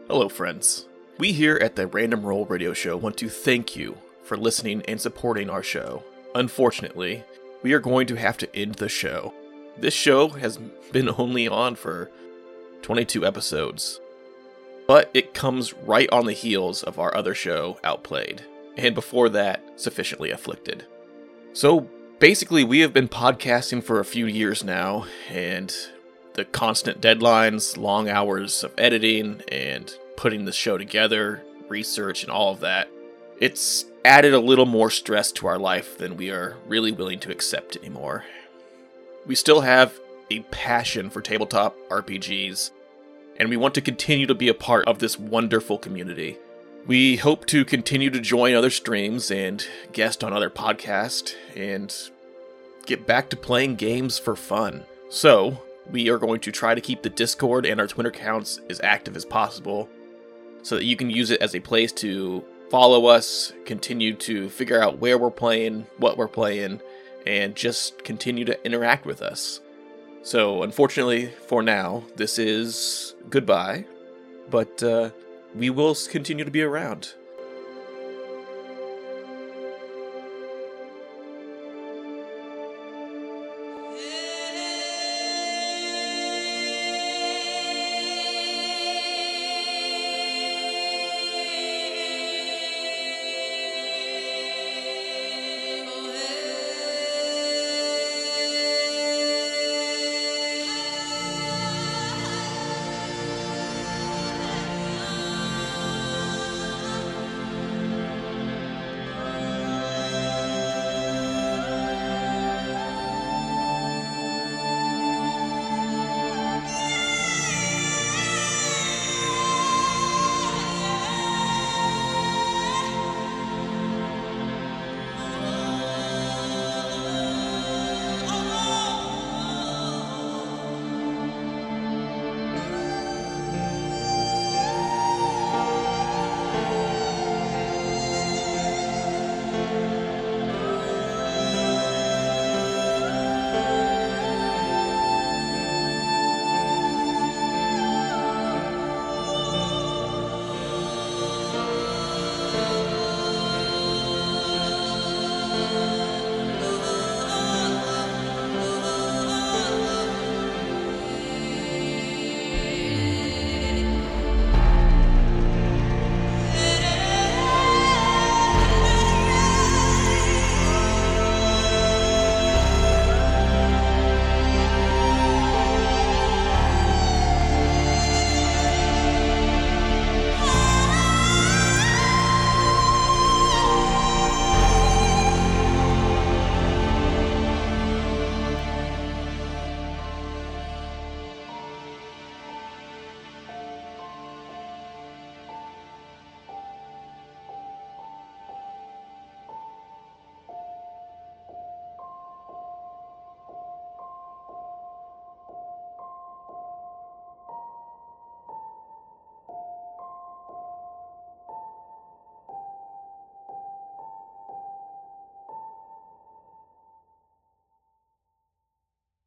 Hello, friends. We here at the Random Roll Radio Show want to thank you for listening and supporting our show. Unfortunately, we are going to have to end the show. This show has been only on for 22 episodes, but it comes right on the heels of our other show, Outplayed, and before that, Sufficiently Afflicted. So basically, we have been podcasting for a few years now, and the constant deadlines, long hours of editing, and putting the show together, research, and all of that, it's added a little more stress to our life than we are really willing to accept anymore. We still have a passion for tabletop RPGs, and we want to continue to be a part of this wonderful community. We hope to continue to join other streams and guest on other podcasts, and get back to playing games for fun. So, we are going to try to keep the Discord and our Twitter accounts as active as possible so that you can use it as a place to follow us, continue to figure out where we're playing, what we're playing, and just continue to interact with us. So, unfortunately, for now, this is goodbye, but we will continue to be around.